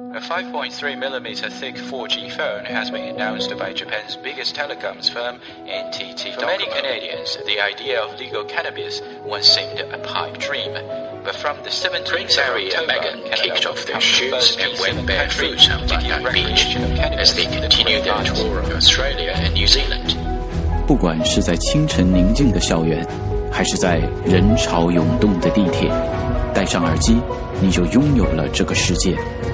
A 5.3mm thick 4G phone has been announced by Japan's biggest telecoms firm, NTT. For many Canadians, the idea of legal cannabis once seemed a pipe dream. But from the 17th Prince of Harry and October, Meghan Canada kicked will off their become the shoes first and went G7 barefoot country on to give Backpack Beach recreation of cannabis as they continue their legalized. tour of Australia and New Zealand. 不管是在清晨宁静的校园，还是在人潮涌动的地铁，戴上耳机，你就拥有了这个世界。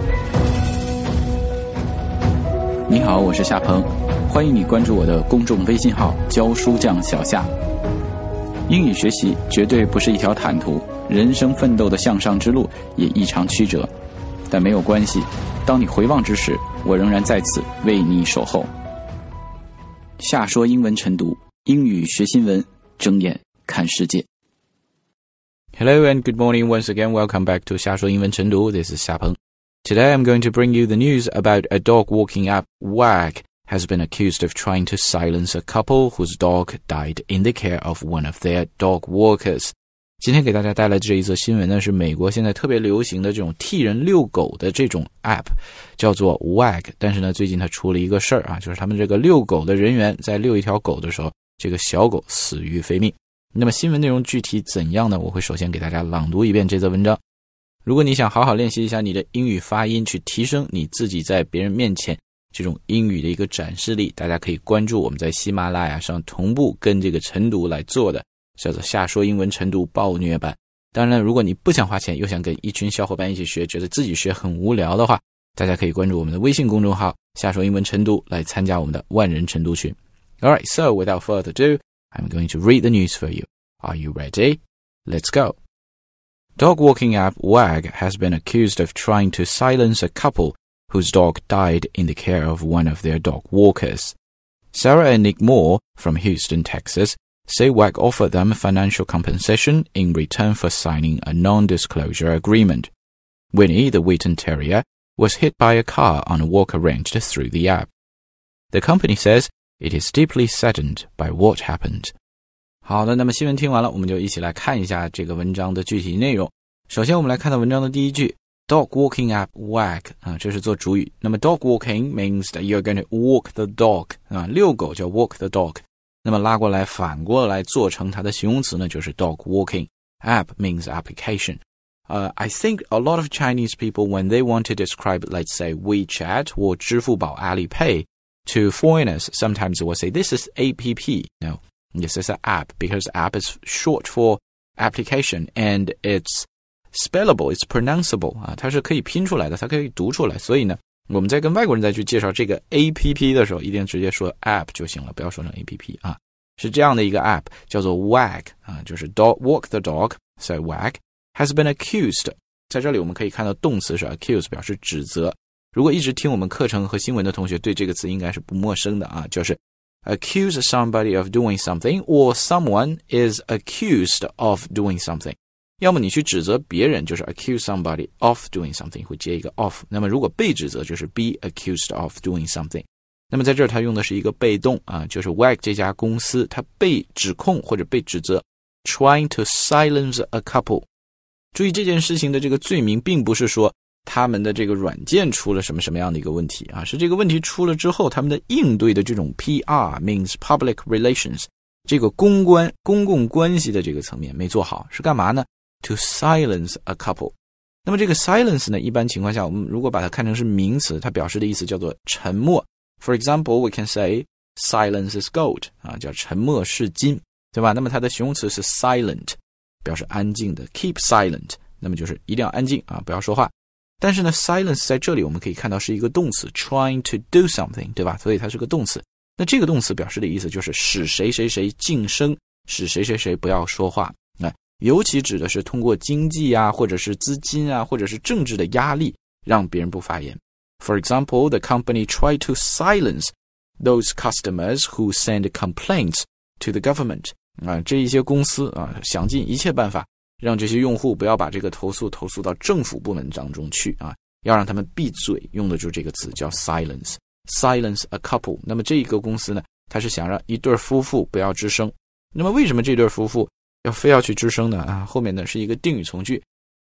你好，我是夏鹏，欢迎你关注我的公众微信号教书匠小夏。英语学习绝对不是一条坦途，人生奋斗的向上之路也异常曲折，但没有关系，当你回望之时，我仍然在此为你守候。夏说英文晨读，英语学新闻，睁眼看世界。Hello and good morning once again. Welcome back to 夏说英文晨读. This is 夏鹏. Today I'm going to bring you the news about a dog walking app, Wag, has been accused of trying to silence a couple whose dog died in the care of one of their dog walkers. 今天给大家带来这一则新闻呢，是美国现在特别流行的这种替人遛狗的这种 app， 叫做 Wag。但是呢，最近它出了一个事儿啊，就是他们这个遛狗的人员在遛一条狗的时候，这个小狗死于非命。那么新闻内容具体怎样呢？我会首先给大家朗读一遍这则文章。如果你想好好练习一下你的英语发音，去提升你自己在别人面前这种英语的一个展示力，大家可以关注我们在喜马拉雅上同步跟这个晨读来做的，叫做夏说英文晨读暴虐版。当然如果你不想花钱，又想跟一群小伙伴一起学，觉得自己学很无聊的话，大家可以关注我们的微信公众号夏说英文晨读，来参加我们的万人晨读群。Alright, so without further ado, I'm going to read the news for you. Are you ready? Let's go. Dog walking app Wag has been accused of trying to silence a couple whose dog died in the care of one of their dog walkers. Sarah and Nick Moore from Houston, Texas, say Wag offered them financial compensation in return for signing a non-disclosure agreement. Winnie, the Wheaton Terrier, was hit by a car on a walk arranged through the app. The company says it is deeply saddened by what happened. 好的，那么新闻听完了，我们就一起来看一下这个文章的具体内容。首先我们来看到文章的第一句 Dog walking app Wag 这是做主语。那么 dog walking means that you're going to walk the dog 遛狗叫 walk the dog。那么拉过来反过来做成它的形容词呢，就是 dog walking. App means application. I think a lot of Chinese people, when they want to describe, let's say, WeChat or 支付宝 Alipay to foreigners, sometimes will say, this is APP. No, this is an app, because app is short for application and it's spellable, it's pronounceable. 它是可以拼出来的，它可以读出来。所以呢，我们在跟外国人再去介绍这个 APP 的时候，一定直接说 app 就行了，不要说成 APP 啊。是这样的一个 app 叫做 Wag 就是 dog walk the dog, so Wag has been accused. 在这里我们可以看到动词是 accuse， 表示指责。如果一直听我们课程和新闻的同学，对这个词应该是不陌生的啊，就是 accuse somebody of doing something or someone is accused of doing something。要么你去指责别人，就是 accuse somebody of doing something， 会接一个 of。那么如果被指责，就是 be accused of doing something。那么在这儿它用的是一个被动啊，就是 Wag 这家公司它被指控或者被指责 trying to silence a couple。 注意这件事情的这个罪名并不是说他们的这个软件出了什么样的一个问题啊，是这个问题出了之后他们的应对的这种 PR means public relations， 这个公共关系的这个层面没做好。是干嘛呢？ To silence a couple。 那么这个 silence 呢，一般情况下我们如果把它看成是名词，它表示的意思叫做沉默。 For example, we can say silence is gold 叫沉默是金，对吧？那么它的形容词是 silent， 表示安静的 keep silent， 那么就是一定要安静不要说话。但是呢 silence 在这里我们可以看到是一个动词 trying to do something， 对吧？所以它是个动词。那这个动词表示的意思就是使谁谁谁静声，使谁谁谁不要说话。尤其指的是通过经济或者是资金或者是政治的压力让别人不发言。For example, the company tried to silence those customers who send complaints to the government. 这一些公司想尽一切办法让这些用户不要把这个投诉到政府部门当中去要让他们闭嘴，用的就是这个词叫 silence a couple。 那么这个公司呢，它是想让一对夫妇不要吱声。那么为什么这对夫妇非要去吱声呢？后面呢是一个定语从句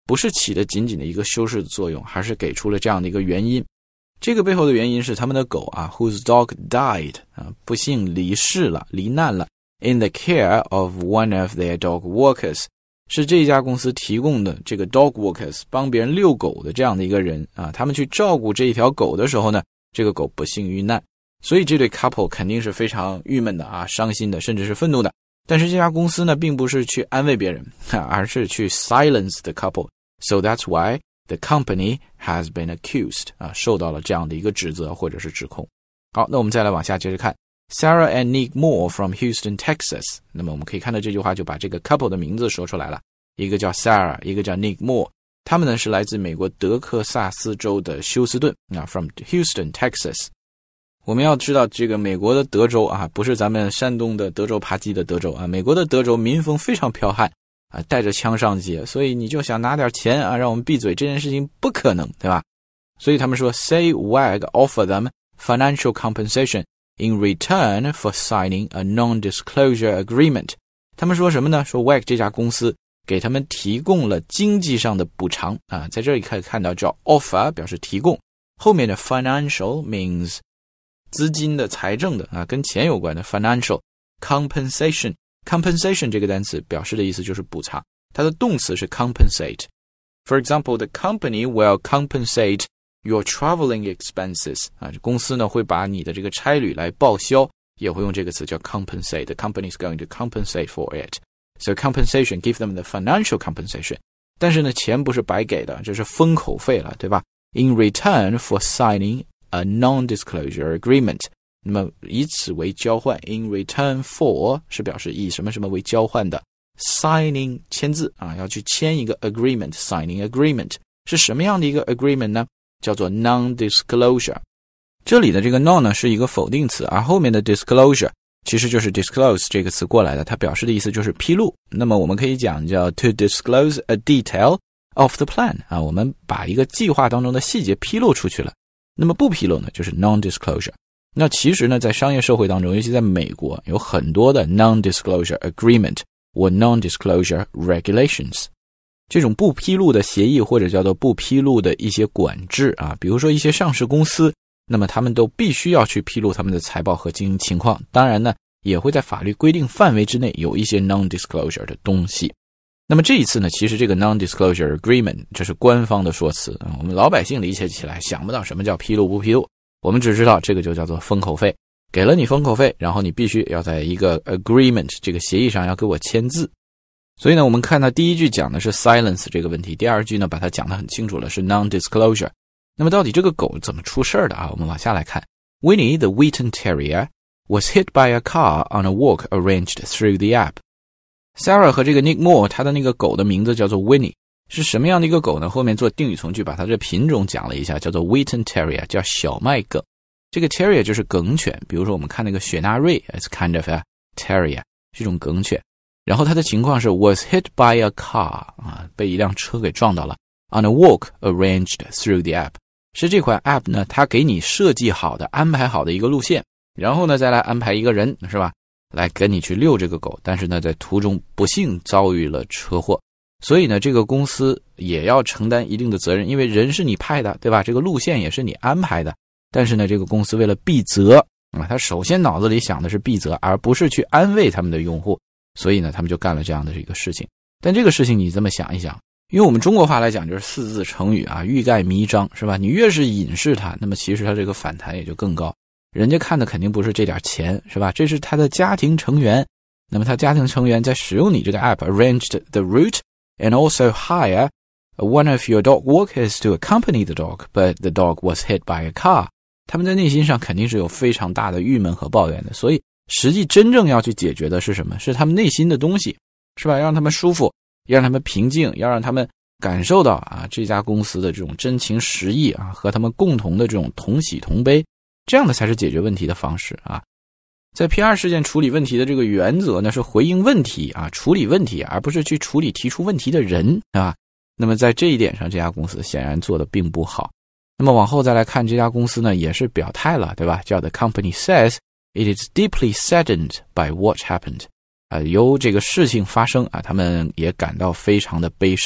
不是起的仅仅的一个修饰的作用，还是给出了这样的一个原因。这个背后的原因是他们的狗啊 whose dog died 不幸离世了，罹难了 in the care of one of their dog walkers， 是这家公司提供的这个 dog walkers 帮别人遛狗的这样的一个人啊，他们去照顾这一条狗的时候呢，这个狗不幸遇难，所以这对 couple 肯定是非常郁闷的啊，伤心的，甚至是愤怒的。但是这家公司呢，并不是去安慰别人，而是去 silence the couple， so that's why the company has been accused 受到了这样的一个指责或者是指控。好，那我们再来往下接着看 Sarah and Nick Moore from Houston, Texas。 那么我们可以看到这句话就把这个 couple 的名字说出来了，一个叫 Sarah， 一个叫 Nick Moore， 他们呢是来自美国德克萨斯州的休斯顿from Houston, Texas。 我们要知道这个美国的德州啊，不是咱们山东的德州扒鸡的德州啊，美国的德州民风非常剽悍啊，带着枪上街，所以你就想拿点钱啊，让我们闭嘴，这件事情不可能，对吧？所以他们说 Say WAG offer them financial compensation in return for signing a non-disclosure agreement。 他们说什么呢？说 WAG 这家公司给他们提供了经济上的补偿啊，在这里可以看到叫 offer 表示提供，后面的 financial means 资金的财政的啊，跟钱有关的 financial compensation。 compensation 这个单词表示的意思就是补偿，它的动词是 compensate。 For example, the company will compensate your traveling expenses 啊，公司呢会把你的这个差旅来报销，也会用这个词叫 compensate。 The company is going to compensate for it. So compensation, give them the financial compensation。 但是呢，钱不是白给的，这是封口费了，对吧？ In return for signing a non-disclosure agreement， 那么以此为交换 in return for 是表示以什么什么为交换的， signing 签字啊，要去签一个 agreement， signing agreement 是什么样的一个 agreement 呢？叫做 non-disclosure。 这里的这个 non 呢是一个否定词，而后面的 disclosure 其实就是 disclose 这个词过来的，它表示的意思就是披露。那么我们可以讲叫 to disclose a detail of the plan 啊，我们把一个计划当中的细节披露出去了。那么不披露呢，就是 non-disclosure。 那其实呢，在商业社会当中，尤其在美国，有很多的 non-disclosure agreement 或 non-disclosure regulations， 这种不披露的协议或者叫做不披露的一些管制啊，比如说一些上市公司，那么他们都必须要去披露他们的财报和经营情况，当然呢，也会在法律规定范围之内有一些 non-disclosure 的东西。那么这一次呢，其实这个 non-disclosure agreement 这是官方的说辞，我们老百姓理解起来想不到什么叫披露不披露，我们只知道这个就叫做封口费，给了你封口费，然后你必须要在一个 agreement 这个协议上要给我签字。所以呢，我们看到第一句讲的是 silence 这个问题，第二句呢把它讲得很清楚了，是 non-disclosure。 那么到底这个狗怎么出事的啊？我们往下来看。 Winnie the Wheaton Terrier was hit by a car on a walk arranged through the app。 Sarah 和这个 Nick Moore 他的那个狗的名字叫做 Winnie， 是什么样的一个狗呢？后面做定语从句把它这品种讲了一下，叫做 Wheaton Terrier， 叫小麦梗。这个 Terrier 就是梗犬，比如说我们看那个雪纳瑞 it's kind of a Terrier， 是一种梗犬。然后它的情况是 was hit by a car 啊，被一辆车给撞到了 on a walk arranged through the app， 是这款 app 呢，它给你设计好的安排好的一个路线，然后呢再来安排一个人，是吧，来跟你去遛这个狗，但是呢在途中不幸遭遇了车祸，所以呢这个公司也要承担一定的责任，因为人是你派的，对吧，这个路线也是你安排的，但是呢这个公司为了避责啊，他首先脑子里想的是避责，而不是去安慰他们的用户，所以呢他们就干了这样的一个事情。但这个事情你这么想一想，因为我们中国话来讲就是四字成语啊，欲盖弥彰，是吧，你越是隐饰它，那么其实它这个反弹也就更高，人家看的肯定不是这点钱，是吧，这是他的家庭成员，那么他家庭成员在使用你这个 app arranged the route and also hire one of your dog walkers to accompany the dog, but the dog was hit by a car。 他们在内心上肯定是有非常大的郁闷和抱怨的，所以实际真正要去解决的是什么？是他们内心的东西，是吧？要让他们舒服，要让他们平静，要让他们感受到啊这家公司的这种真情实意啊，和他们共同的这种同喜同悲，这样的才是解决问题的方式啊。在 PR 事件处理问题的这个原则呢，是回应问题啊，处理问题，而不是去处理提出问题的人啊。那么在这一点上，这家公司显然做得并不好。那么往后再来看，这家公司呢也是表态了，对吧？叫 The company says it is deeply saddened by what happened。由这个事情发生啊，他们也感到非常的悲伤。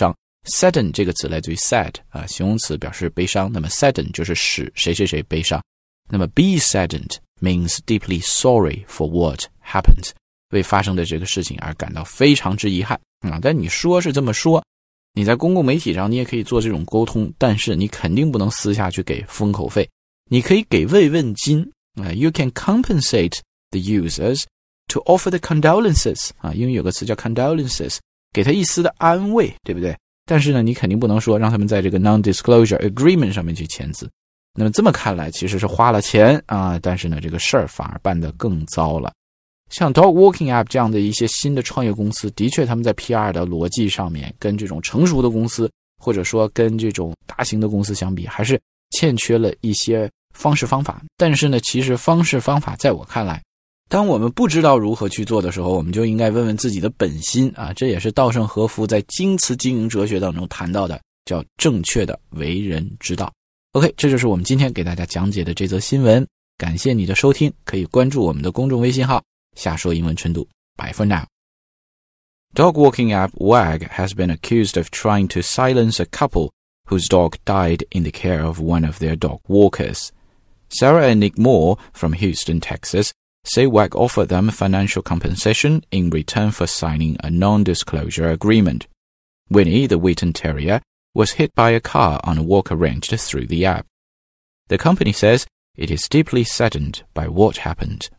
sadden 这个词来自于 sad 形容词表示悲伤，那么 sadden 就是使谁谁谁悲伤。那么 be saddened means deeply sorry for what happened， 为发生的这个事情而感到非常之遗憾但你说是这么说，你在公共媒体上你也可以做这种沟通，但是你肯定不能私下去给封口费，你可以给慰问金You can compensate the users to offer the condolences 英语有个词叫 condolences， 给他一丝的安慰，对不对？但是呢，你肯定不能说让他们在这个 non-disclosure agreement 上面去签字。那么这么看来，其实是花了钱但是呢，这个事儿反而办得更糟了。像 Dog Walking App 这样的一些新的创业公司，的确他们在 PR 的逻辑上面跟这种成熟的公司，或者说跟这种大型的公司相比，还是欠缺了一些方式方法。但是呢，其实方式方法在我看来，当我们不知道如何去做的时候，我们就应该问问自己的本心这也是稻盛和夫在京瓷经营哲学当中谈到的，叫正确的为人之道。OK， 这就是我们今天给大家讲解的这则新闻，感谢你的收听，可以关注我们的公众微信号瞎说英文晨读。Bye for now. Dog walking app Wag has been accused of trying to silence a couple whose dog died in the care of one of their dog walkers. Sarah and Nick Moore from Houston, Texas, say Wag offered them financial compensation in return for signing a non-disclosure agreement. Winnie, the Wheaton Terrier, was hit by a car on a walk arranged through the app. The company says it is deeply saddened by what happened